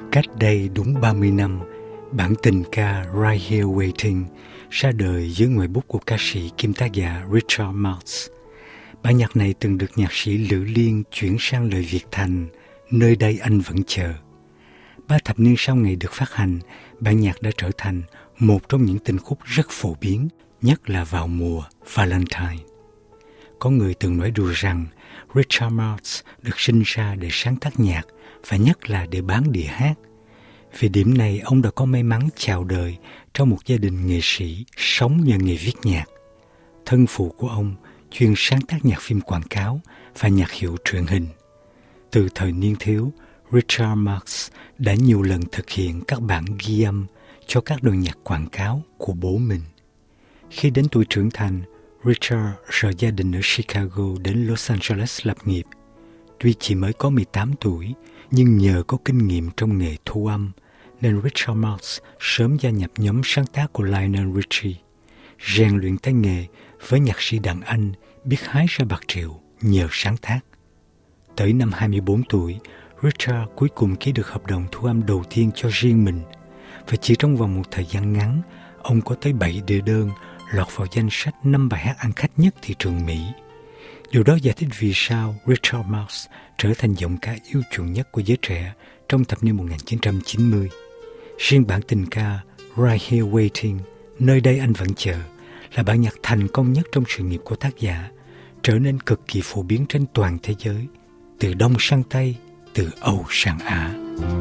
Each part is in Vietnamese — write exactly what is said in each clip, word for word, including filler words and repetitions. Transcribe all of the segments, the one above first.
Cách đây đúng ba mươi năm, bản tình ca Right Here Waiting ra đời dưới ngòi bút của ca sĩ kiêm tác giả Richard Marx. Bản nhạc này từng được nhạc sĩ Lữ Liên chuyển sang lời Việt thành Nơi đây anh vẫn chờ. Ba thập niên sau ngày được phát hành, bản nhạc đã trở thành một trong những tình khúc rất phổ biến, nhất là vào mùa Valentine. Có người từng nói đùa rằng Richard Marx được sinh ra để sáng tác nhạc và nhất là để bán đĩa hát. Về điểm này, ông đã có may mắn chào đời trong một gia đình nghệ sĩ sống nhờ nghề viết nhạc. Thân phụ của ông chuyên sáng tác nhạc phim quảng cáo và nhạc hiệu truyền hình. Từ thời niên thiếu, Richard Marx đã nhiều lần thực hiện các bản ghi âm cho các đoàn nhạc quảng cáo của bố mình. Khi đến tuổi trưởng thành, Richard rời gia đình ở Chicago đến Los Angeles lập nghiệp. Tuy chỉ mới có mười tám tuổi, nhưng nhờ có kinh nghiệm trong nghề thu âm, nên Richard Marx sớm gia nhập nhóm sáng tác của Lionel Richie, rèn luyện tay nghề với nhạc sĩ đàn anh biết hái ra bạc triệu nhờ sáng tác. Tới năm hai mươi bốn tuổi, Richard cuối cùng ký được hợp đồng thu âm đầu tiên cho riêng mình, và chỉ trong vòng một thời gian ngắn, ông có tới bảy đĩa đơn lọt vào danh sách năm bài hát ăn khách nhất thị trường Mỹ. Điều đó giải thích vì sao Richard Marx trở thành giọng ca yêu chuộng nhất của giới trẻ trong thập niên một nghìn chín trăm chín mươi. Riêng bản tình ca Right Here Waiting, Nơi đây anh vẫn chờ, là bản nhạc thành công nhất trong sự nghiệp của tác giả, trở nên cực kỳ phổ biến trên toàn thế giới, từ Đông sang Tây, từ Âu sang Á.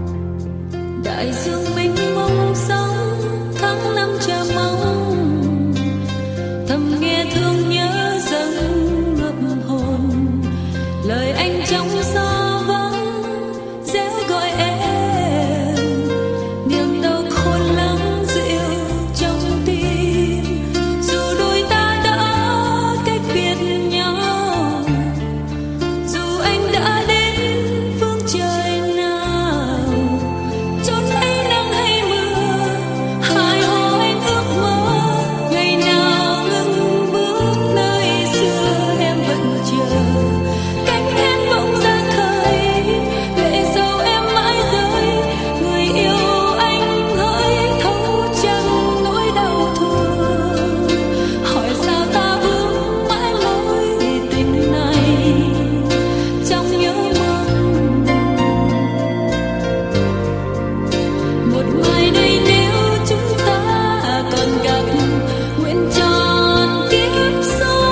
Đại dương mênh mông sóng tháng năm chờ mong, thầm nghe thương nhớ dâng ngập hồn, lời anh trong gió vắng réo gọi em, niềm đau khôn lắng dịu trong tim. Dù đôi ta đã cách biệt nhau, dù anh đã đến phương trời nào, chốn ấy nắng hay mưa, hai hồ anh ước mơ ngày nào ngừng bước nơi xưa em vẫn chờ. Cánh én bỗng ra khơi, lệ dầu em mãi rơi, người yêu anh hỡi thấu chẳng nỗi đau thương. Hỏi sao ta vương mãi mối tình này trong nhớ mong. Một mai đây nếu chúng ta còn gặp, nguyện tròn kiếp sau.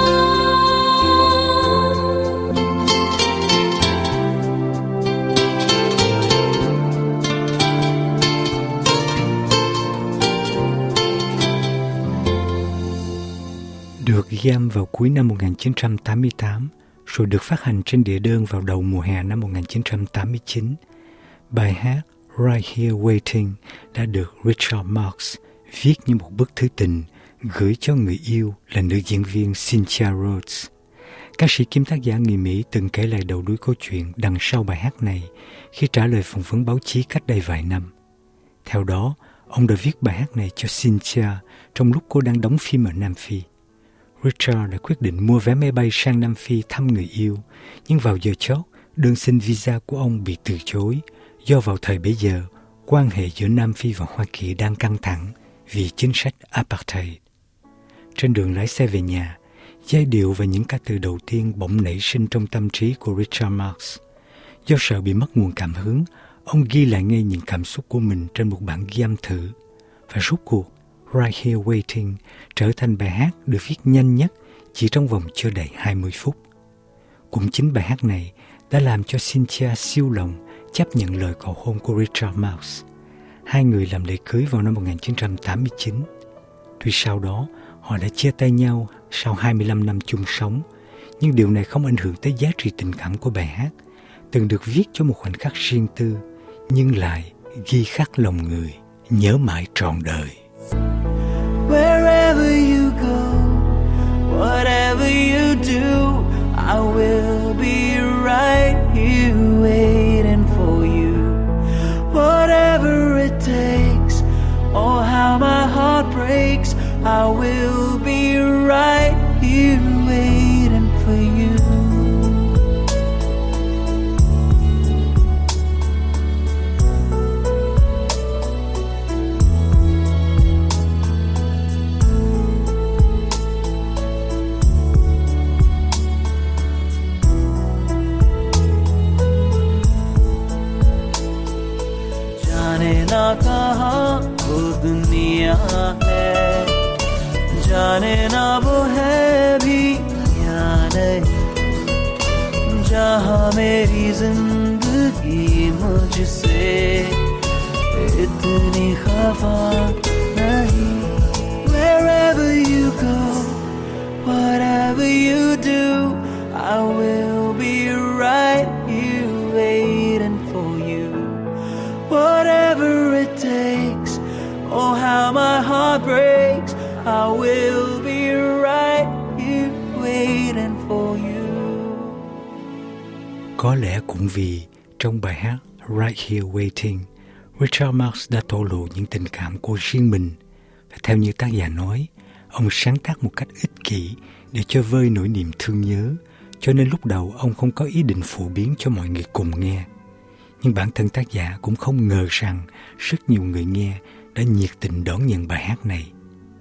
Được ghi âm vào cuối năm một nghìn chín trăm tám mươi tám, rồi được phát hành trên đĩa đơn vào đầu mùa hè năm một nghìn chín trăm tám mươi chín. Bài hát Right Here Waiting đã được Richard Marx viết như một bức thư tình gửi cho người yêu là nữ diễn viên Cynthia Rhodes. Ca sĩ kiêm tác giả người Mỹ từng kể lại đầu đuôi câu chuyện đằng sau bài hát này khi trả lời phỏng vấn báo chí cách đây vài năm. Theo đó, ông đã viết bài hát này cho Cynthia trong lúc cô đang đóng phim ở Nam Phi. Richard đã quyết định mua vé máy bay sang Nam Phi thăm người yêu, nhưng vào giờ chót, đơn xin visa của ông bị từ chối do vào thời bấy giờ, quan hệ giữa Nam Phi và Hoa Kỳ đang căng thẳng vì chính sách apartheid. Trên đường lái xe về nhà, giai điệu và những ca từ đầu tiên bỗng nảy sinh trong tâm trí của Richard Marx. Do sợ bị mất nguồn cảm hứng, ông ghi lại ngay những cảm xúc của mình trên một bản ghi âm thử, và rốt cuộc Right Here Waiting trở thành bài hát được viết nhanh nhất chỉ trong vòng chưa đầy hai mươi phút. Cũng chính bài hát này đã làm cho Cynthia siêu lòng chấp nhận lời cầu hôn của Richard Marx. Hai người làm lễ cưới vào năm một nghìn chín trăm tám mươi chín. Tuy sau đó họ đã chia tay nhau sau hai mươi lăm năm chung sống, nhưng điều này không ảnh hưởng tới giá trị tình cảm của bài hát, từng được viết cho một khoảnh khắc riêng tư, nhưng lại ghi khắc lòng người, nhớ mãi trọn đời. Wherever you go, whatever you do, I will be right here waiting for you. Whatever it takes, or how my heart breaks, I will be right here waiting for you. जाने ना वो है भी या नहीं, जहाँ मेरी जिंदगी मुझसे इतनी खफा नहीं. Wherever you go, whatever you do, I will be right here waiting for you. Whatever it takes, oh how my heart breaks, I will be right here waiting for you. Có lẽ cũng vì trong bài hát Right Here Waiting, Richard Marx đã thổ lộ những tình cảm của riêng mình. Và theo như tác giả nói, ông sáng tác một cách ích kỷ để cho vơi nỗi niềm thương nhớ, cho nên lúc đầu ông không có ý định phổ biến cho mọi người cùng nghe. Nhưng bản thân tác giả cũng không ngờ rằng rất nhiều người nghe đã nhiệt tình đón nhận bài hát này.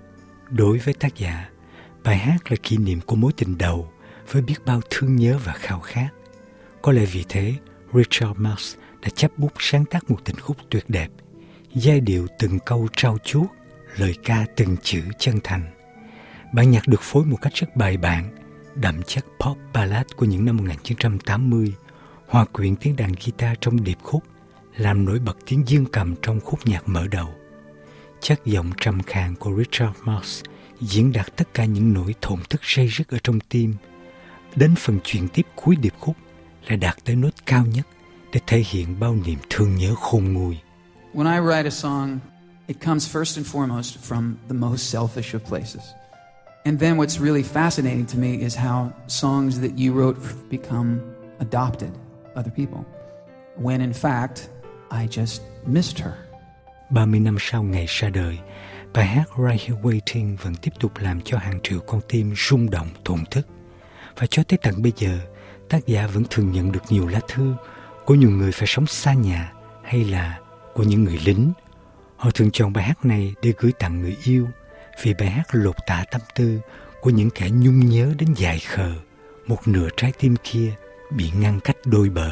Đối với tác giả, bài hát là kỷ niệm của mối tình đầu với biết bao thương nhớ và khao khát. Có lẽ vì thế, Richard Marx đã chấp bút sáng tác một tình khúc tuyệt đẹp, giai điệu từng câu trau chuốt, lời ca từng chữ chân thành. Bản nhạc được phối một cách rất bài bản, đậm chất pop ballad của những năm một nghìn chín trăm tám mươi, hòa quyện tiếng đàn guitar trong điệp khúc, làm nổi bật tiếng dương cầm trong khúc nhạc mở đầu. Chất giọng trầm khàn của Richard Marx diễn đạt tất cả những nỗi thổn thức ray rứt ở trong tim. Đến phần chuyển tiếp cuối điệp khúc lại đạt tới nốt cao nhất để thể hiện bao niềm thương nhớ khôn nguôi. When I write a song, it comes first and foremost from the most selfish of places. And then what's really fascinating to me is how songs that you wrote become adopted by other people, when in fact, I just missed her. ba mươi năm sau ngày ra đời, bài hát Right Here Waiting vẫn tiếp tục làm cho hàng triệu con tim rung động thổn thức. Và cho tới tận bây giờ, tác giả vẫn thường nhận được nhiều lá thư của nhiều người phải sống xa nhà hay là của những người lính. Họ thường chọn bài hát này để gửi tặng người yêu, vì bài hát lột tả tâm tư của những kẻ nhung nhớ đến dại khờ, một nửa trái tim kia bị ngăn cách đôi bờ.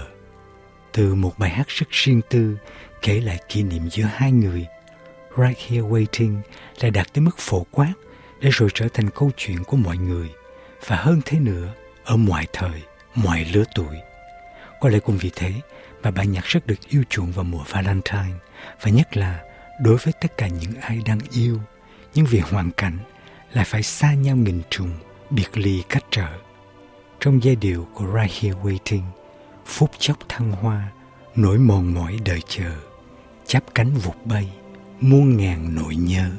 Từ một bài hát rất riêng tư kể lại kỷ niệm giữa hai người, Right Here Waiting lại đạt tới mức phổ quát để rồi trở thành câu chuyện của mọi người, và hơn thế nữa ở mọi thời, mọi lứa tuổi. Có lẽ cũng vì thế mà bản nhạc rất được yêu chuộng vào mùa Valentine, và nhất là đối với tất cả những ai đang yêu, nhưng vì hoàn cảnh lại phải xa nhau nghìn trùng, biệt ly cách trở. Trong giai điệu của Right Here Waiting, phút chốc thăng hoa, nỗi mòn mỏi đợi chờ, chắp cánh vụt bay, muôn ngàn nỗi nhớ.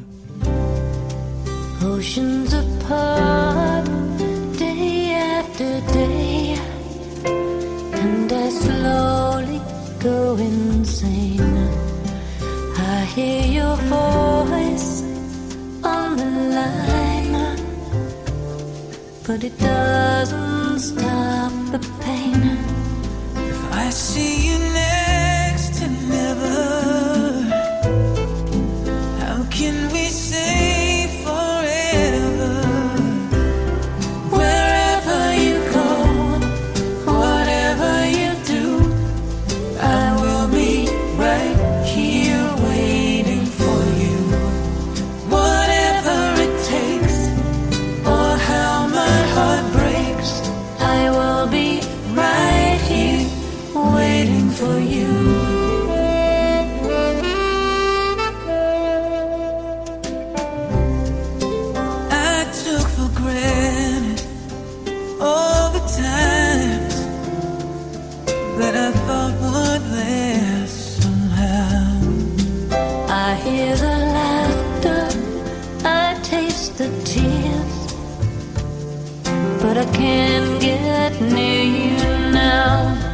Oceans apart, day after day, and I slowly go insane. I hear your voice on the line, but it doesn't stop the pain. If I see you next to never, how can we say forever? Wherever you go, whatever you do, I will be right here waiting for you. Whatever it takes, or how my heart breaks, I will be right here waiting for you. I took for granted all the times that I thought would last somehow. I hear the laughter, I taste the tears, but I can't get near you now.